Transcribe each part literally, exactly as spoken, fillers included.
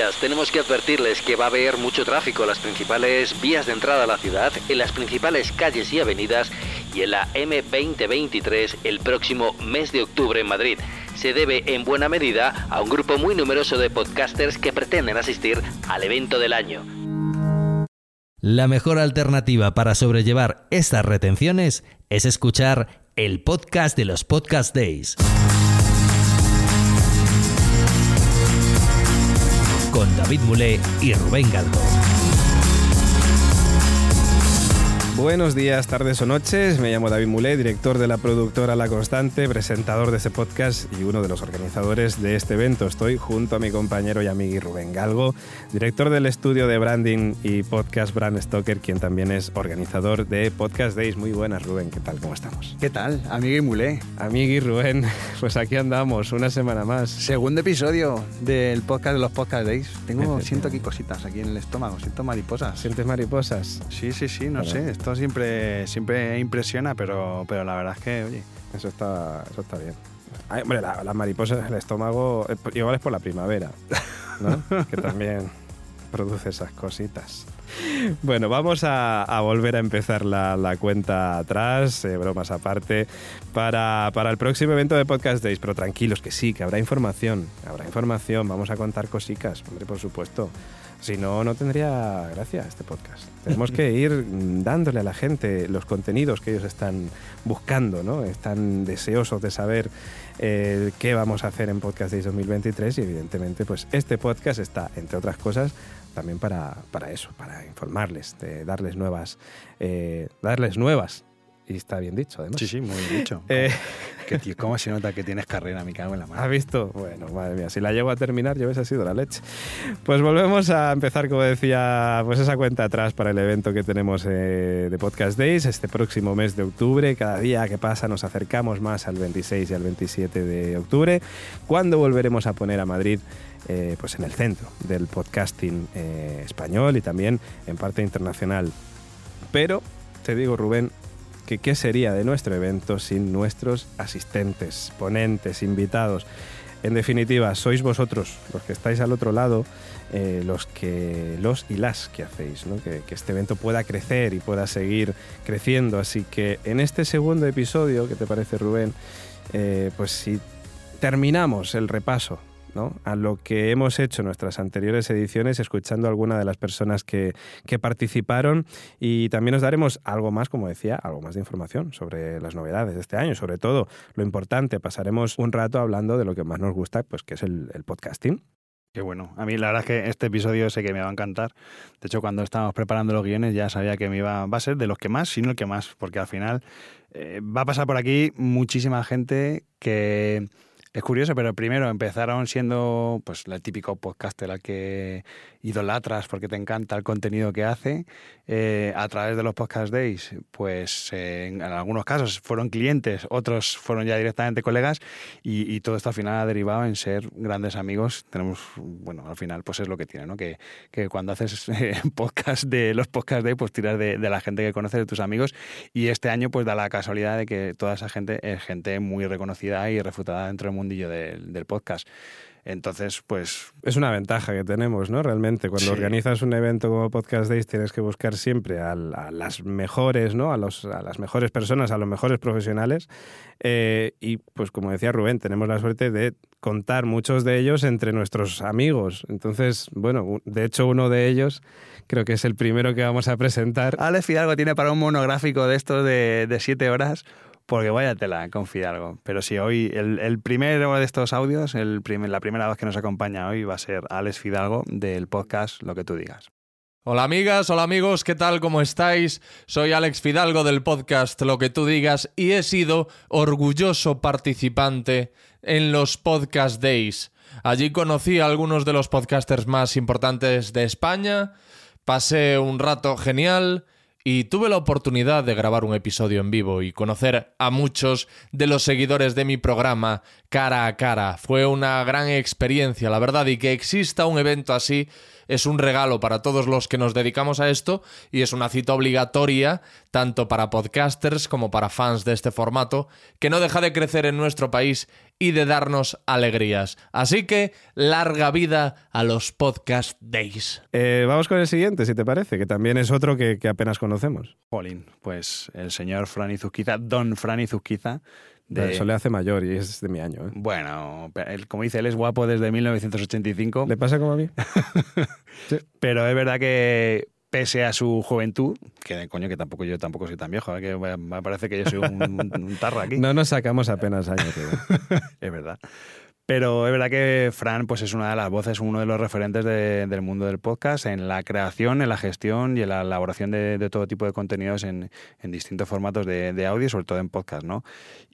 días. Tenemos que advertirles que va a haber mucho tráfico en las principales vías de entrada a la ciudad, en las principales calles y avenidas y en la eme veinte veintitrés el próximo mes de octubre en Madrid. Se debe en buena medida a un grupo muy numeroso de podcasters que pretenden asistir al evento del año. La mejor alternativa para sobrellevar estas retenciones es escuchar el podcast de los Podcast Days. Con David Mulé y Rubén Galgo. Buenos días, tardes o noches. Me llamo David Mulé, director de la productora La Constante, presentador de este podcast y uno de los organizadores de este evento. Estoy junto a mi compañero y amigo Rubén Galgo, director del estudio de branding y podcast Brand Stoker, quien también es organizador de Podcast Days. Muy buenas, Rubén. ¿Qué tal? ¿Cómo estamos? ¿Qué tal, amigo y Mulé? Amigo y Rubén, pues aquí andamos, una semana más. Segundo episodio del podcast de los Podcast Days. Tengo, siento aquí cositas aquí en el estómago, siento mariposas. ¿Sientes mariposas? Sí, sí, sí, no Claro. sé. Esto siempre, siempre impresiona, pero, pero la verdad es que, oye... Eso está, eso está bien. Ay, hombre, la- las mariposas en el estómago, eh, igual es por la primavera, ¿no? Que también produce esas cositas. Bueno, vamos a, a volver a empezar la, la cuenta atrás, eh, bromas aparte, para, para el próximo evento de Podcast Days. Pero tranquilos, que sí, que habrá información, habrá información, vamos a contar cosicas, hombre, por supuesto. Si no, no tendría gracia este podcast. Tenemos que ir dándole a la gente los contenidos que ellos están buscando, ¿no? Están deseosos de saber eh, qué vamos a hacer en Podcast Days dos mil veintitrés y evidentemente pues este podcast está, entre otras cosas, también para, para eso, para informarles, de darles nuevas, eh, darles nuevas. Y está bien dicho, además. Sí, sí, muy bien dicho. Eh, Que, tío, ¿cómo se nota que tienes carrera? Me cago en la mano. ¿Has visto? Bueno, madre mía, si la llego a terminar, ya ves, ha sido la leche. Pues volvemos a empezar, como decía, pues esa cuenta atrás para el evento que tenemos eh, de Podcast Days este próximo mes de octubre. Cada día que pasa nos acercamos más al veintiséis y al veintisiete de octubre, cuando volveremos a poner a Madrid eh, pues en el centro del podcasting eh, español y también en parte internacional. Pero, te digo, Rubén, que qué sería de nuestro evento sin nuestros asistentes, ponentes, invitados. En definitiva, sois vosotros los que estáis al otro lado, eh, los que los y las que hacéis, ¿no? que, que este evento pueda crecer y pueda seguir creciendo. Así que en este segundo episodio, ¿qué te parece, Rubén? Eh, pues si terminamos el repaso, ¿no? a lo que hemos hecho en nuestras anteriores ediciones, escuchando a alguna de las personas que, que participaron, y también nos daremos algo más, como decía, algo más de información sobre las novedades de este año, sobre todo lo importante. Pasaremos un rato hablando de lo que más nos gusta, pues que es el, el podcasting. Qué bueno. A mí la verdad es que este episodio sé que me va a encantar. De hecho, cuando estábamos preparando los guiones ya sabía que me iba, va a ser de los que más, si no el que más, porque al final eh, va a pasar por aquí muchísima gente que... Es curioso, pero primero empezaron siendo pues el típico podcaster al que idolatras porque te encanta el contenido que hace. Eh, a través de los Podcast Days, pues eh, en algunos casos fueron clientes, otros fueron ya directamente colegas y, y todo esto al final ha derivado en ser grandes amigos. Tenemos, bueno, al final pues es lo que tiene, ¿no? Que, que cuando haces eh, podcast de los Podcast Days, pues tiras de, de la gente que conoces, de tus amigos, y este año pues da la casualidad de que toda esa gente es gente muy reconocida y refutada dentro del mundillo del, del podcast. Entonces, pues... Es una ventaja que tenemos, ¿no? Realmente, cuando Sí. organizas un evento como Podcast Days tienes que buscar siempre a, a las mejores, ¿no? A, los, a las mejores personas, a los mejores profesionales. Eh, y, pues como decía Rubén, tenemos la suerte de contar muchos de ellos entre nuestros amigos. Entonces, bueno, de hecho uno de ellos creo que es el primero que vamos a presentar. Alex Fidalgo tiene para un monográfico de estos de, de siete horas... Porque vaya tela con Fidalgo. Pero sí, hoy el, el primero de estos audios, el primer, la primera voz que nos acompaña hoy va a ser Alex Fidalgo del podcast Lo que tú digas. Hola amigas, hola amigos, ¿qué tal? ¿Cómo estáis? Soy Alex Fidalgo del podcast Lo que tú digas y he sido orgulloso participante en los Podcast Days. Allí conocí a algunos de los podcasters más importantes de España, pasé un rato genial y tuve la oportunidad de grabar un episodio en vivo y conocer a muchos de los seguidores de mi programa cara a cara. Fue una gran experiencia, la verdad, y que exista un evento así es un regalo para todos los que nos dedicamos a esto y es una cita obligatoria tanto para podcasters como para fans de este formato, que no deja de crecer en nuestro país y de darnos alegrías. Así que, larga vida a los Podcast Days. Eh, vamos con el siguiente, si te parece, que también es otro que, que apenas conocemos. Jolín, pues el señor Fran Izuzquiza, don Fran Izuzquiza. De... Eso le hace mayor y es de mi año. ¿eh? Bueno, él, como dice, él es guapo desde mil novecientos ochenta y cinco. ¿Le pasa como a mí? Sí. Pero es verdad que pese a su juventud, que coño, que tampoco yo tampoco soy tan viejo, ¿eh? Que me parece que yo soy un, un, un tarra aquí. No nos sacamos apenas años. Es verdad. Pero es verdad que Fran pues es una de las voces, uno de los referentes de, del mundo del podcast en la creación, en la gestión y en la elaboración de, de todo tipo de contenidos en, en distintos formatos de, de audio, sobre todo en podcast, ¿no?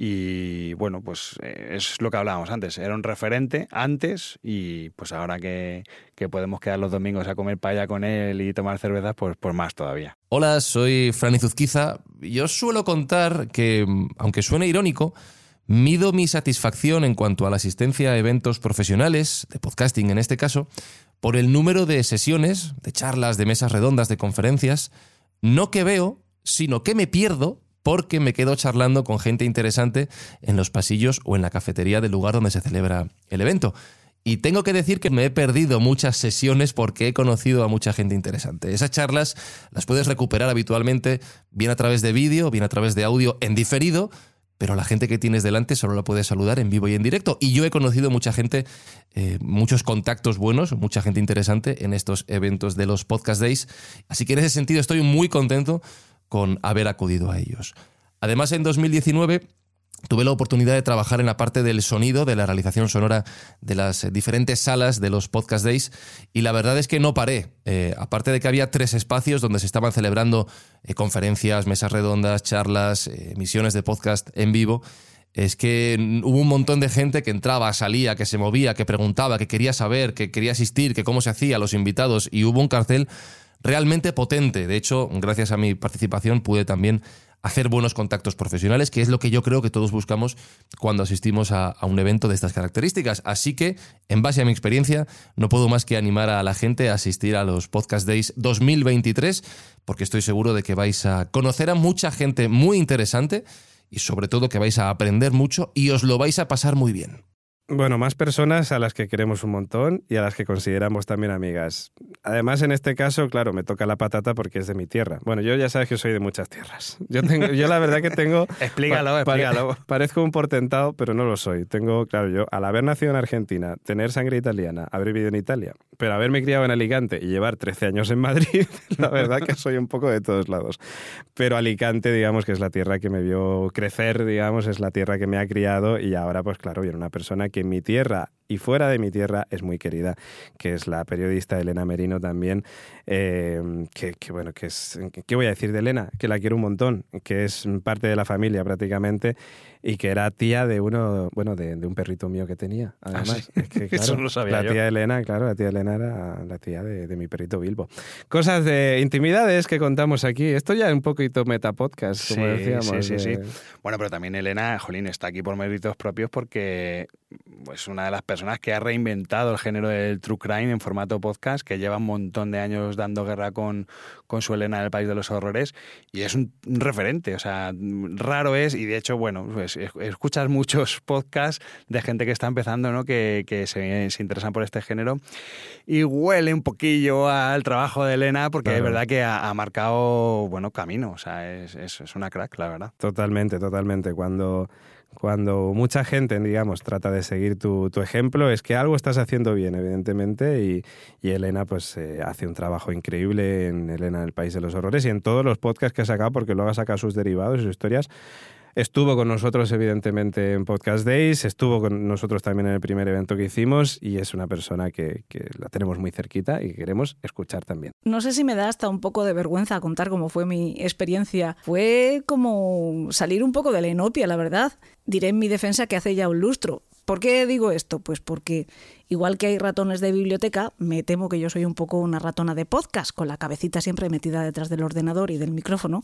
Y bueno, pues es lo que hablábamos antes. Era un referente antes y pues ahora que, que podemos quedar los domingos a comer paella con él y tomar cervezas, pues, pues más todavía. Hola, soy Fran Izuzquiza. Yo suelo contar que, aunque suene irónico, mido mi satisfacción en cuanto a la asistencia a eventos profesionales, de podcasting en este caso, por el número de sesiones, de charlas, de mesas redondas, de conferencias, no que veo, sino que me pierdo porque me quedo charlando con gente interesante en los pasillos o en la cafetería del lugar donde se celebra el evento. Y tengo que decir que me he perdido muchas sesiones porque he conocido a mucha gente interesante. Esas charlas las puedes recuperar habitualmente bien a través de vídeo, bien a través de audio en diferido, pero la gente que tienes delante solo la puedes saludar en vivo y en directo. Y yo he conocido mucha gente, eh, muchos contactos buenos, mucha gente interesante en estos eventos de los Podcast Days. Así que en ese sentido estoy muy contento con haber acudido a ellos. Además, en dos mil diecinueve tuve la oportunidad de trabajar en la parte del sonido, de la realización sonora de las diferentes salas de los Podcast Days, y la verdad es que no paré. Eh, aparte de que había tres espacios donde se estaban celebrando eh, conferencias, mesas redondas, charlas, eh, emisiones de podcast en vivo, es que hubo un montón de gente que entraba, salía, que se movía, que preguntaba, que quería saber, que quería asistir, que cómo se hacía, los invitados, y hubo un cartel realmente potente. De hecho, gracias a mi participación pude también hacer buenos contactos profesionales, que es lo que yo creo que todos buscamos cuando asistimos a, a un evento de estas características. Así que, en base a mi experiencia, no puedo más que animar a la gente a asistir a los Podcast Days dos mil veintitrés, porque estoy seguro de que vais a conocer a mucha gente muy interesante y sobre todo que vais a aprender mucho y os lo vais a pasar muy bien. Bueno, más personas a las que queremos un montón y a las que consideramos también amigas. Además, en este caso, claro, me toca la patata porque es de mi tierra. Bueno, yo ya sabes que soy de muchas tierras. Yo, tengo, yo la verdad que tengo... explícalo, pa explícalo. Parezco un portentado, pero no lo soy. Tengo, claro, yo al haber nacido en Argentina, tener sangre italiana, haber vivido en Italia, pero haberme criado en Alicante y llevar trece años en Madrid, la verdad que soy un poco de todos lados. Pero Alicante, digamos, que es la tierra que me vio crecer, digamos, es la tierra que me ha criado y ahora, pues claro, viene una persona que en mi tierra y fuera de mi tierra es muy querida, que es la periodista Elena Merino también, eh, que, que bueno, que es, ¿qué voy a decir de Elena? Que la quiero un montón, que es parte de la familia prácticamente y que era tía de uno, bueno, de, de un perrito mío que tenía, además. ¿Ah, sí? Es que, claro, eso no lo sabía la yo. tía Elena, claro, la tía Elena era la tía de, de mi perrito Bilbo. Cosas de intimidades que contamos aquí. Esto ya es un poquito metapodcast, como sí, decíamos. Sí, sí, de... sí. Bueno, pero también Elena, jolín, está aquí por méritos propios porque es una de las personas que ha reinventado el género del true crime en formato podcast, que lleva un montón de años dando guerra con, con su Elena del País de los Horrores y es un, un referente, o sea, raro es, y de hecho, bueno, pues escuchas muchos podcasts de gente que está empezando, ¿no? que, que se, se interesan por este género y huele un poquillo al trabajo de Elena porque claro, es verdad que ha, ha marcado, bueno, camino, o sea, es, es, es una crack, la verdad. Totalmente, totalmente. Cuando... Cuando mucha gente, digamos, trata de seguir tu, tu ejemplo, es que algo estás haciendo bien, evidentemente, y, y Elena pues eh, hace un trabajo increíble en Elena del País de los Horrores y en todos los podcasts que ha sacado, porque luego ha sacado sus derivados y sus historias. Estuvo con nosotros, evidentemente, en Podcast Days, estuvo con nosotros también en el primer evento que hicimos y es una persona que, que la tenemos muy cerquita y que queremos escuchar también. No sé si me da hasta un poco de vergüenza contar cómo fue mi experiencia. Fue como salir un poco de la inopia, la verdad. Diré en mi defensa que hace ya un lustro. ¿Por qué digo esto? Pues porque igual que hay ratones de biblioteca, me temo que yo soy un poco una ratona de podcast, con la cabecita siempre metida detrás del ordenador y del micrófono,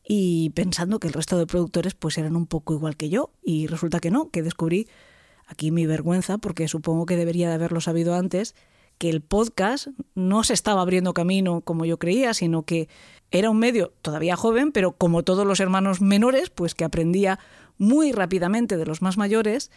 y pensando que el resto de productores pues eran un poco igual que yo, y resulta que no, que descubrí aquí mi vergüenza, porque supongo que debería de haberlo sabido antes, que el podcast no se estaba abriendo camino como yo creía, sino que era un medio todavía joven, pero como todos los hermanos menores, pues que aprendía muy rápidamente de los más mayores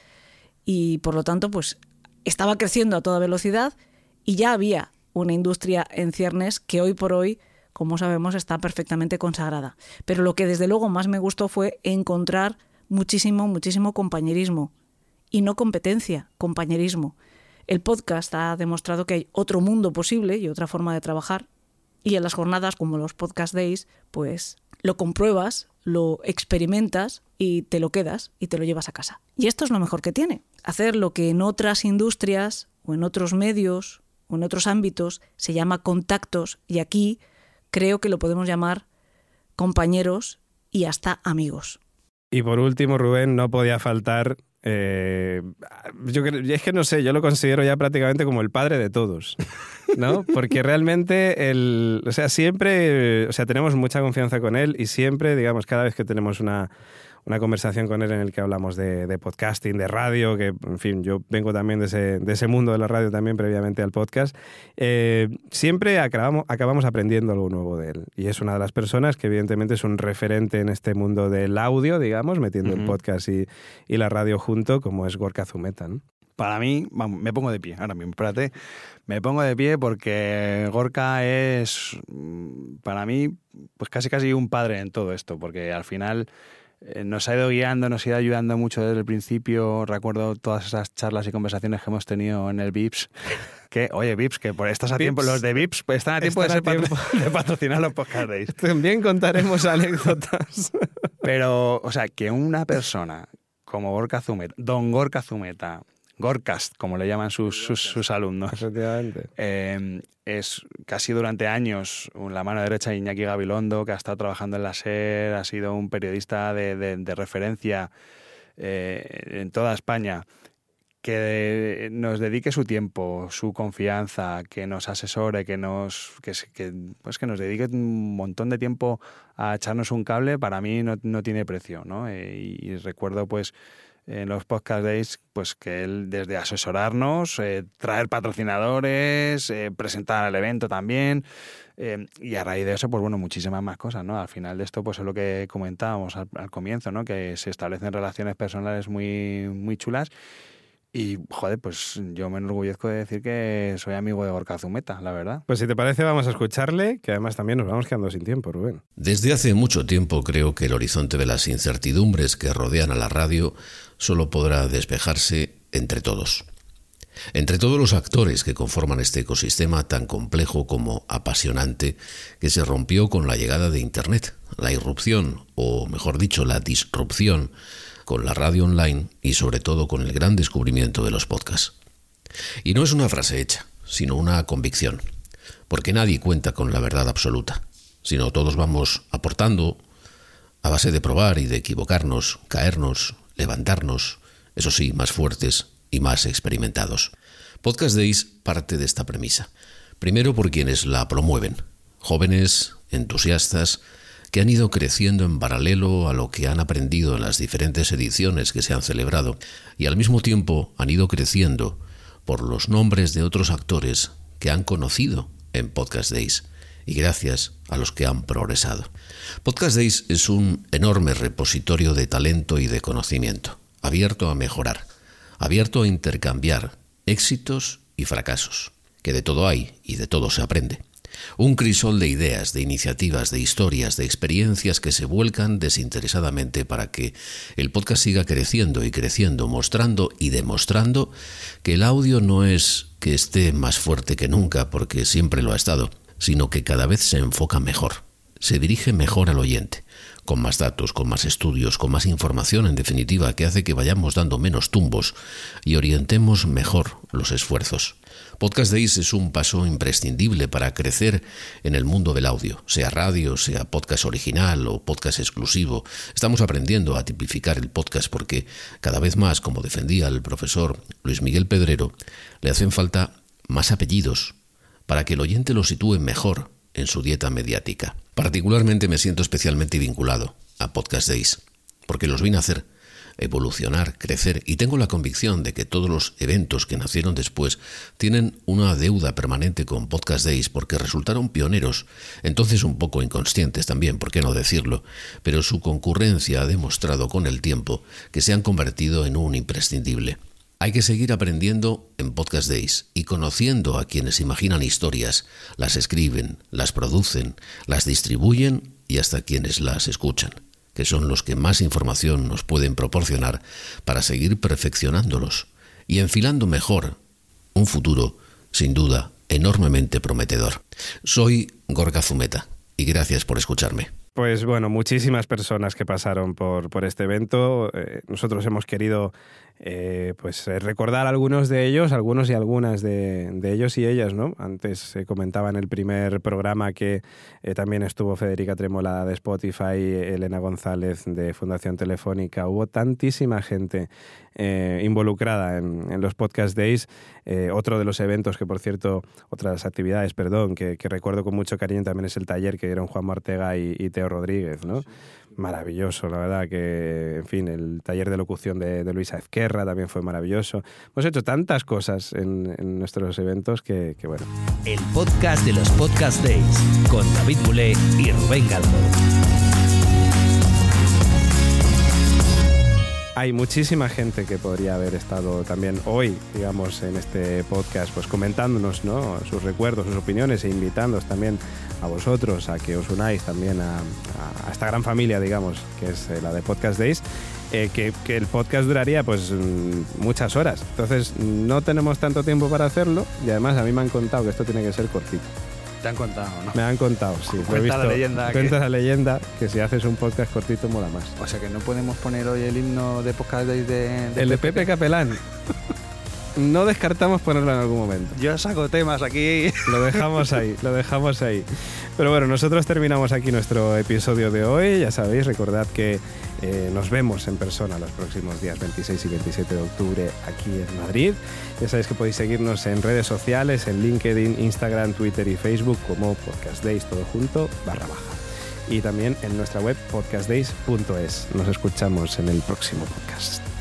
y por lo tanto pues estaba creciendo a toda velocidad y ya había una industria en ciernes que hoy por hoy, como sabemos, está perfectamente consagrada. Pero lo que desde luego más me gustó fue encontrar muchísimo, muchísimo compañerismo y no competencia, compañerismo. El podcast ha demostrado que hay otro mundo posible y otra forma de trabajar y en las jornadas como los Podcast Days, pues lo compruebas, lo experimentas y te lo quedas y te lo llevas a casa. Y esto es lo mejor que tiene, hacer lo que en otras industrias o en otros medios o en otros ámbitos se llama contactos y aquí creo que lo podemos llamar compañeros y hasta amigos. Y por último, Rubén, no podía faltar... Eh, yo es que no sé, yo lo considero ya prácticamente como el padre de todos, ¿no? Porque realmente, el, o sea, siempre, o sea, tenemos mucha confianza con él y siempre, digamos, cada vez que tenemos una, una conversación con él en el que hablamos de, de podcasting, de radio, que, en fin, yo vengo también de ese, de ese mundo de la radio también previamente al podcast, eh, siempre acabamos, acabamos aprendiendo algo nuevo de él. Y es una de las personas que evidentemente es un referente en este mundo del audio, digamos, metiendo uh-huh. el podcast y, y la radio junto, como es Gorka Zumeta, ¿no? Para mí, vamos, me pongo de pie, ahora mismo, espérate, me pongo de pie porque Gorka es, para mí, pues casi casi un padre en todo esto, porque al final eh, nos ha ido guiando, nos ha ido ayudando mucho desde el principio. Recuerdo todas esas charlas y conversaciones que hemos tenido en el Vips, que, oye, Vips, que por estás a tiempo, los de Vips pues, están a tiempo, están de, ser a tiempo. Patro, de patrocinar los Podcast Days. También contaremos anécdotas. Pero, o sea, que una persona como Gorka Zumeta, don Gorka Zumeta, Gorkast, como le llaman sus, sus, sus alumnos, efectivamente, eh, es casi durante años la mano derecha de Iñaki Gabilondo, que ha estado trabajando en la SER, ha sido un periodista de, de, de referencia eh, en toda España, que nos dedique su tiempo, su confianza, que nos asesore, que nos que, que, pues que nos dedique un montón de tiempo a echarnos un cable, para mí no, no tiene precio, ¿no? Eh, y, y recuerdo pues en los Podcast Days, pues que él desde asesorarnos, eh, traer patrocinadores, eh, presentar el evento también, eh, y a raíz de eso, pues bueno, muchísimas más cosas, ¿no? Al final de esto, pues es lo que comentábamos al, al comienzo, ¿no? Que se establecen relaciones personales muy, muy chulas. Y, joder, pues yo me enorgullezco de decir que soy amigo de Gorka Zumeta, la verdad. Pues si te parece, vamos a escucharle, que además también nos vamos quedando sin tiempo, Rubén. Desde hace mucho tiempo creo que el horizonte de las incertidumbres que rodean a la radio solo podrá despejarse entre todos. Entre todos los actores que conforman este ecosistema tan complejo como apasionante que se rompió con la llegada de Internet, la irrupción, o mejor dicho, la disrupción, con la radio online y sobre todo con el gran descubrimiento de los podcasts. Y no es una frase hecha, sino una convicción, porque nadie cuenta con la verdad absoluta, sino todos vamos aportando a base de probar y de equivocarnos, caernos, levantarnos, eso sí, más fuertes y más experimentados. Podcast Days parte de esta premisa. Primero por quienes la promueven, jóvenes, entusiastas, que han ido creciendo en paralelo a lo que han aprendido en las diferentes ediciones que se han celebrado y al mismo tiempo han ido creciendo por los nombres de otros actores que han conocido en Podcast Days y gracias a los que han progresado. Podcast Days es un enorme repositorio de talento y de conocimiento, abierto a mejorar, abierto a intercambiar éxitos y fracasos, que de todo hay y de todo se aprende. Un crisol de ideas, de iniciativas, de historias, de experiencias que se vuelcan desinteresadamente para que el podcast siga creciendo y creciendo, mostrando y demostrando que el audio no es que esté más fuerte que nunca, porque siempre lo ha estado, sino que cada vez se enfoca mejor, se dirige mejor al oyente, con más datos, con más estudios, con más información, en definitiva, que hace que vayamos dando menos tumbos y orientemos mejor los esfuerzos. Podcast Days es un paso imprescindible para crecer en el mundo del audio, sea radio, sea podcast original o podcast exclusivo. Estamos aprendiendo a tipificar el podcast porque cada vez más, como defendía el profesor Luis Miguel Pedrero, le hacen falta más apellidos para que el oyente lo sitúe mejor en su dieta mediática. Particularmente me siento especialmente vinculado a Podcast Days, porque los vi nacer, evolucionar, crecer, y tengo la convicción de que todos los eventos que nacieron después tienen una deuda permanente con Podcast Days porque resultaron pioneros, entonces un poco inconscientes también, por qué no decirlo, pero su concurrencia ha demostrado con el tiempo que se han convertido en un imprescindible. Hay que seguir aprendiendo en Podcast Days y conociendo a quienes imaginan historias, las escriben, las producen, las distribuyen y hasta quienes las escuchan, que son los que más información nos pueden proporcionar para seguir perfeccionándolos y enfilando mejor un futuro, sin duda, enormemente prometedor. Soy Gorka Zumeta y gracias por escucharme. Pues bueno, muchísimas personas que pasaron por, por este evento. Eh, nosotros hemos querido eh, pues recordar algunos de ellos, algunos y algunas de, de ellos y ellas, ¿no? Antes se eh, comentaba en el primer programa que eh, también estuvo Federica Tremola de Spotify, Elena González de Fundación Telefónica. Hubo tantísima gente eh, involucrada en, en los Podcast Days. Eh, otro de los eventos que, por cierto, otras actividades, perdón, que, que recuerdo con mucho cariño también es el taller que dieron Juan Ortega y, y Teo Rodríguez, ¿no? Sí. Maravilloso, la verdad que, en fin, el taller de locución de, de Luisa Ezquerra también fue maravilloso. Hemos hecho tantas cosas en, en nuestros eventos que, que, bueno. El podcast de los Podcast Days con David Mulé y Rubén Galgo. Hay muchísima gente que podría haber estado también hoy, digamos, en este podcast, pues comentándonos, ¿no?, sus recuerdos, sus opiniones e invitándoos también a vosotros a que os unáis también a, a esta gran familia, digamos, que es la de Podcast Days, eh, que, que el podcast duraría pues muchas horas. Entonces no tenemos tanto tiempo para hacerlo y además a mí me han contado que esto tiene que ser cortito. Te han contado, ¿no? Me han contado, sí. Cuenta visto, la leyenda. Cuenta que... la leyenda que si haces un podcast cortito mola más. O sea que no podemos poner hoy el himno de Podcast Days de, de el de Pepe Capelán. No descartamos ponerlo en algún momento. Yo saco temas aquí. Lo dejamos ahí, lo dejamos ahí. Pero bueno, nosotros terminamos aquí nuestro episodio de hoy. Ya sabéis, recordad que eh, nos vemos en persona los próximos días veintiséis y veintisiete de octubre aquí en Madrid. Ya sabéis que podéis seguirnos en redes sociales, en LinkedIn, Instagram, Twitter y Facebook como Podcast Days, todo junto, barra baja. Y también en nuestra web podcast days punto es. Nos escuchamos en el próximo podcast.